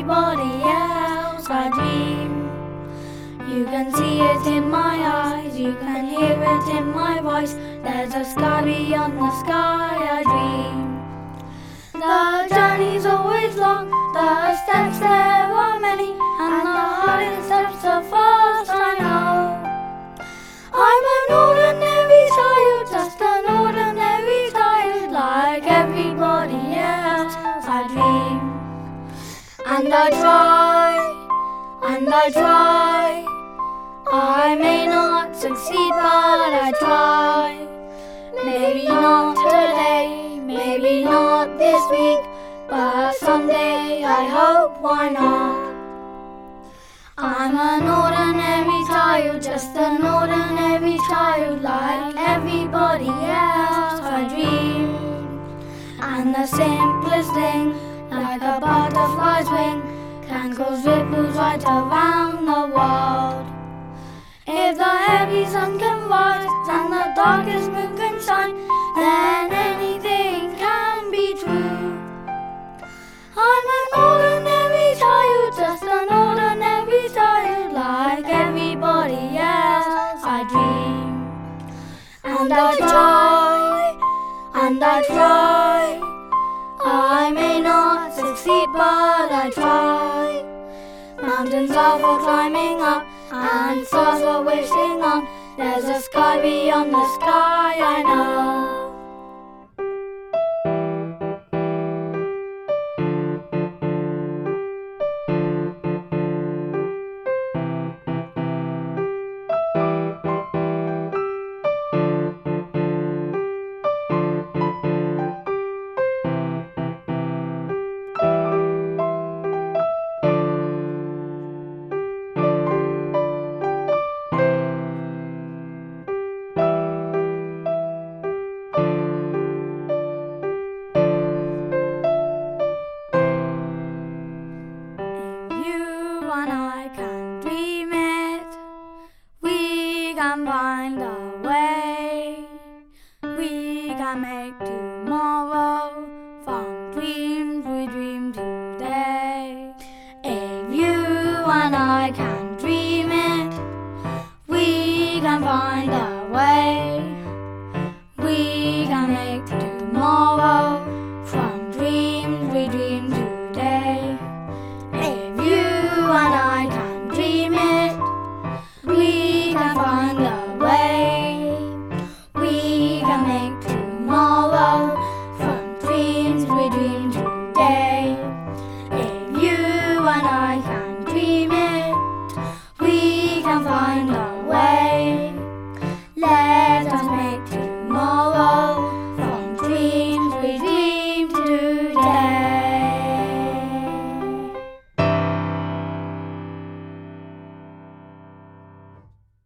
everybody else I dream. You can see it in my eyes, you can hear it in my voice. There's a sky beyond the sky I dream. The journey's always long, the steps there are many, and the hardest steps are first I know. I'm an ordinary child, just an ordinary child, like everybody else I dream. And I try, I may not succeed but I try. Maybe not today, maybe not this week, but someday I hope, why not? I'm an ordinary child, just an ordinary child, like everybody else I dream. And the simplest thing, like a butterfly's wing, can cause ripples right around the world. If the heavy sun can rise and the darkest moon can shine, then anything can be true. I'm an ordinary child, just an ordinary child, like everybody else I dream. And I try, I may not succeed but I try. Mountains are for climbing up and stars for wishing on. There's a sky beyond the sky I know. Can find a way. We can make tomorrow from dreams we dream today. If you and I can dream it, we can find a way. We can make tomorrow from dreams we dream today. If you and I can dream it, we can find a way. We can make tomorrow from dreams we dream today. If you and I can dream it, we can find a way. Let us make